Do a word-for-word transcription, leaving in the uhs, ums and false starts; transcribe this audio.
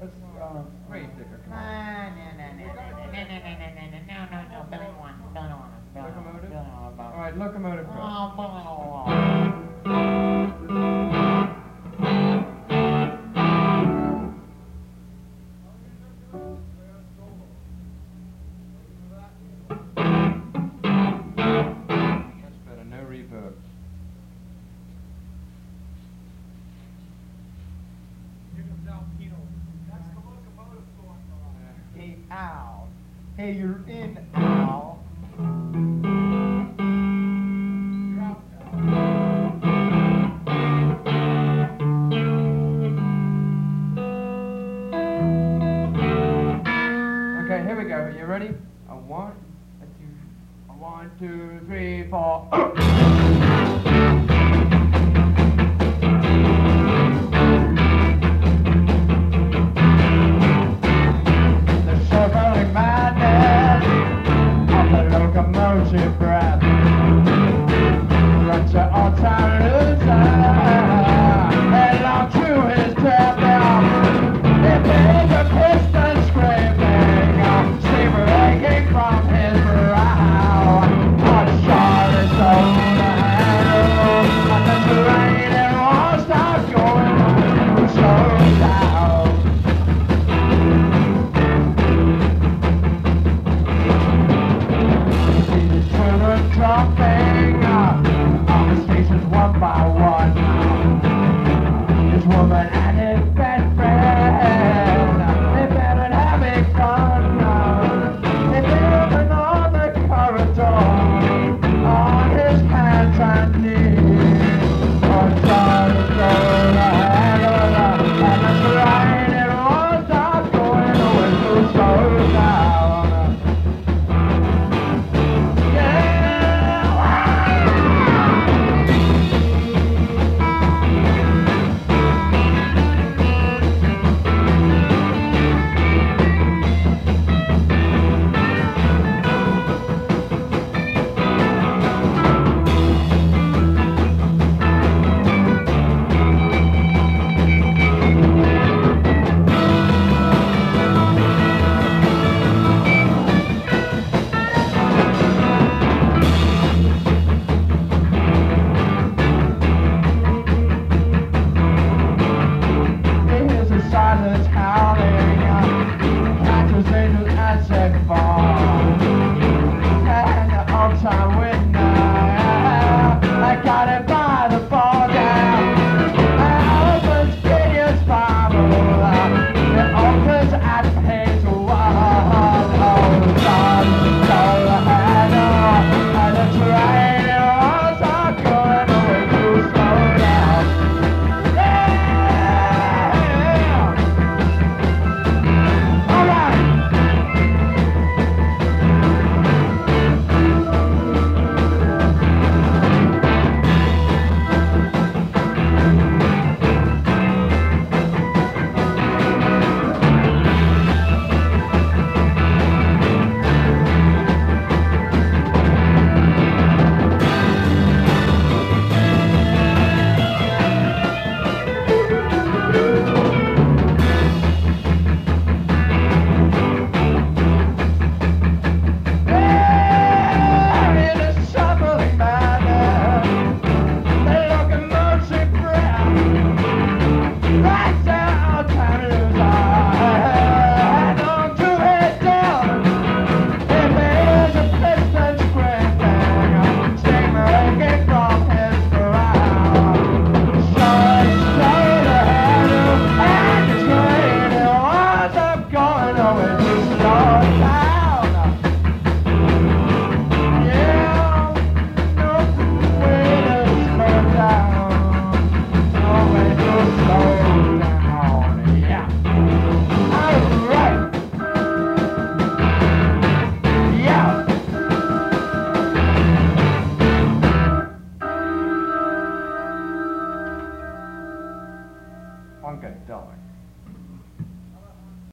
Let's, uh, grave digger, come on. Ah, no, no, no, no, no, no, no, no, no, no, no, no, no, Billy one, Billy one, Billy one, Locomotive? Billy one, All right, locomotive go. oh, Billy one. That's better, no reverb. Here comes Alpino. That's the locomotive going by. Hey, Al. Hey, you're in, Al. You're out now. Okay, here we go. You ready? A one, a two, a one, two, three, four. The shivering madness of the locomotive breath runs to all time loser headlong to his death. If there's a piston screaming, steam raking from his brow, on Charlotte's soul to handle, and the terrain it won't stop going on, slow down. See the children dropping on the stations one by one. This woman and his best friend, they better having fun. They're living on the corridor, on his hands and knees. On Charlie's roll ahead of her, and the train it won't stop going away to slow down. Here's the silence howling, catches angels and set fall. And the all-time winner, I got it by the ball down. Opens Gideon's Bible, it opens at page one. Oh, God, go ahead, and the train it won't stop going away to slow down. Yeah! All right. In a shuffling manner, the locomotive breath right down time head on to head down. If there's a piston screaming, steam raking from his brow, so slow to handle, and the train it winds up going over to slow down. Yeah, no way to slow down, no way to slow down, yeah. Alright, yeah. Funkadelic.